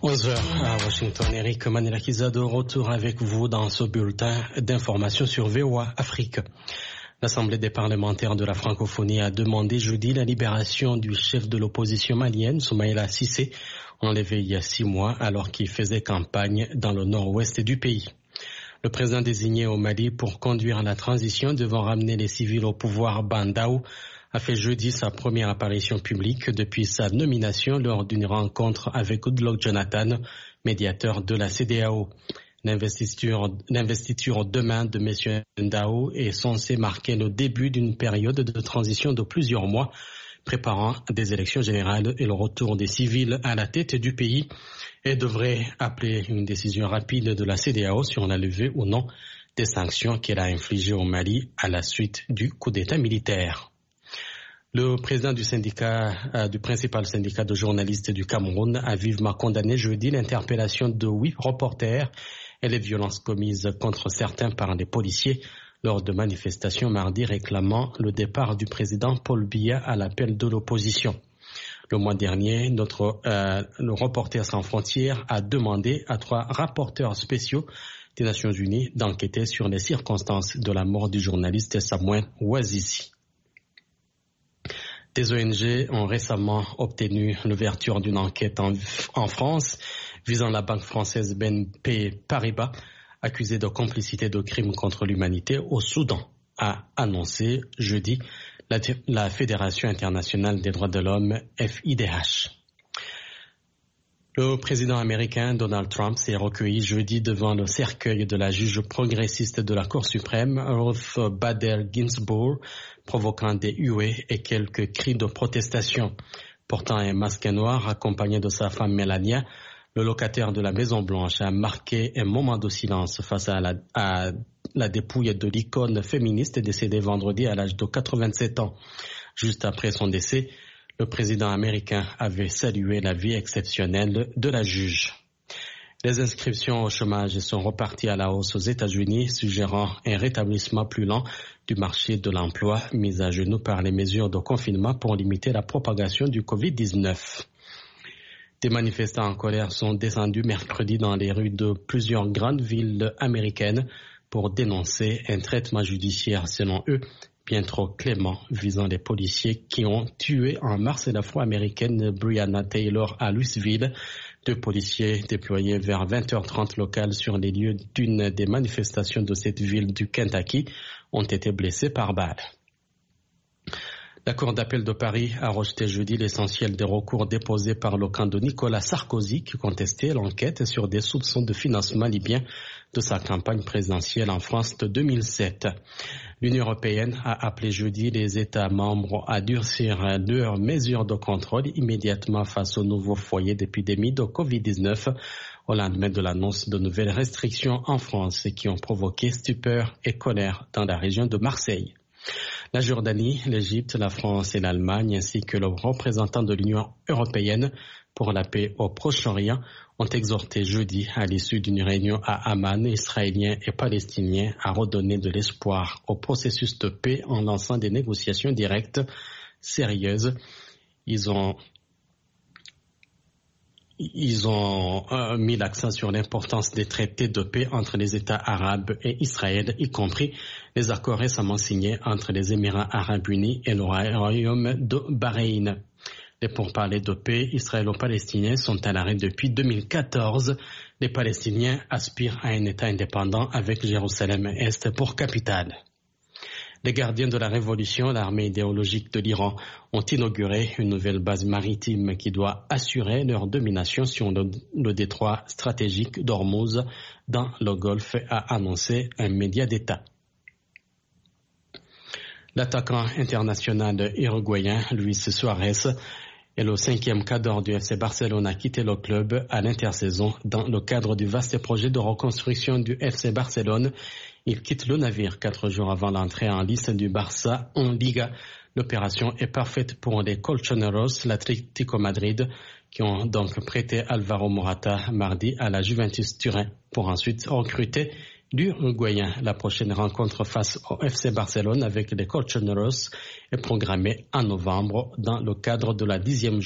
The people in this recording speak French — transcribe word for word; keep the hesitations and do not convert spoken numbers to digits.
onze heures à Washington, Eric Manelakiza de retour avec vous dans ce bulletin d'information sur V O A Afrique. L'Assemblée des parlementaires de la francophonie a demandé jeudi la libération du chef de l'opposition malienne, Soumaïla Cissé, enlevé il y a six mois alors qu'il faisait campagne dans le nord-ouest du pays. Le président désigné au Mali pour conduire la transition devant ramener les civils au pouvoir, Bandaou, a fait jeudi sa première apparition publique depuis sa nomination lors d'une rencontre avec Goodluck Jonathan, médiateur de la C D A O. L'investiture, l'investiture demain de M. Ndao est censée marquer le début d'une période de transition de plusieurs mois, préparant des élections générales et le retour des civils à la tête du pays, et devrait appeler une décision rapide de la C D A O sur la levée ou non des sanctions qu'elle a infligées au Mali à la suite du coup d'État militaire. Le président du syndicat, euh, du principal syndicat de journalistes du Cameroun a vivement condamné jeudi l'interpellation de huit reporters et les violences commises contre certains par des policiers lors de manifestations mardi réclamant le départ du président Paul Biya à l'appel de l'opposition. Le mois dernier, notre, euh, le Reporters sans frontières a demandé à trois rapporteurs spéciaux des Nations Unies d'enquêter sur les circonstances de la mort du journaliste Samuel Ouazizi. Des O N G ont récemment obtenu l'ouverture d'une enquête en, en France visant la banque française B N P Paribas, accusée de complicité de crimes contre l'humanité au Soudan, a annoncé jeudi la, la Fédération internationale des droits de l'homme, F I D H. Le président américain Donald Trump s'est recueilli jeudi devant le cercueil de la juge progressiste de la Cour suprême, Ruth Bader Ginsburg, provoquant des huées et quelques cris de protestation. Portant un masque noir accompagné de sa femme Melania, le locataire de la Maison-Blanche a marqué un moment de silence face à la, à la dépouille de l'icône féministe décédée vendredi à l'âge de quatre-vingt-sept ans. Juste après son décès, le président américain avait salué la vie exceptionnelle de la juge. Les inscriptions au chômage sont reparties à la hausse aux États-Unis, suggérant un rétablissement plus lent du marché de l'emploi mis à genoux par les mesures de confinement pour limiter la propagation du covid dix-neuf. Des manifestants en colère sont descendus mercredi dans les rues de plusieurs grandes villes américaines pour dénoncer un traitement judiciaire, selon eux, bien trop clément visant les policiers qui ont tué en mars l'Afro-américaine Breonna Taylor à Louisville. Deux policiers déployés vers vingt heures trente locales sur les lieux d'une des manifestations de cette ville du Kentucky ont été blessés par balle. La Cour d'appel de Paris a rejeté jeudi l'essentiel des recours déposés par le camp de Nicolas Sarkozy qui contestait l'enquête sur des soupçons de financement libyen de sa campagne présidentielle en France de deux mille sept. L'Union européenne a appelé jeudi les États membres à durcir leurs mesures de contrôle immédiatement face aux nouveaux foyers d'épidémie de covid dix-neuf au lendemain de l'annonce de nouvelles restrictions en France qui ont provoqué stupeur et colère dans la région de Marseille. La Jordanie, l'Égypte, la France et l'Allemagne, ainsi que le représentant de l'Union européenne pour la paix au Proche-Orient, ont exhorté jeudi, à l'issue d'une réunion à Amman, Israéliens et Palestiniens, à redonner de l'espoir au processus de paix en lançant des négociations directes, sérieuses. Ils ont Ils ont euh, mis l'accent sur l'importance des traités de paix entre les États arabes et Israël, y compris les accords récemment signés entre les Émirats arabes unis et le Royaume de Bahreïn. Les pourparlers de paix israélo-palestiniens sont à l'arrêt depuis deux mille quatorze. Les Palestiniens aspirent à un État indépendant avec Jérusalem-Est pour capitale. Les gardiens de la révolution, l'armée idéologique de l'Iran, ont inauguré une nouvelle base maritime qui doit assurer leur domination sur le, le détroit stratégique d'Ormuz dans le Golfe, a annoncé un média d'État. L'attaquant international uruguayen Luis Suarez est le cinquième cadre du F C Barcelone à quitter le club à l'intersaison dans le cadre du vaste projet de reconstruction du F C Barcelone. Il quitte le navire quatre jours avant l'entrée en lice du Barça en Liga. L'opération est parfaite pour les Colchoneros, l'Atlético Madrid, qui ont donc prêté Alvaro Morata mardi à la Juventus Turin pour ensuite recruter l'Uruguayen. La prochaine rencontre face au F C Barcelone avec les Colchoneros est programmée en novembre dans le cadre de la dixième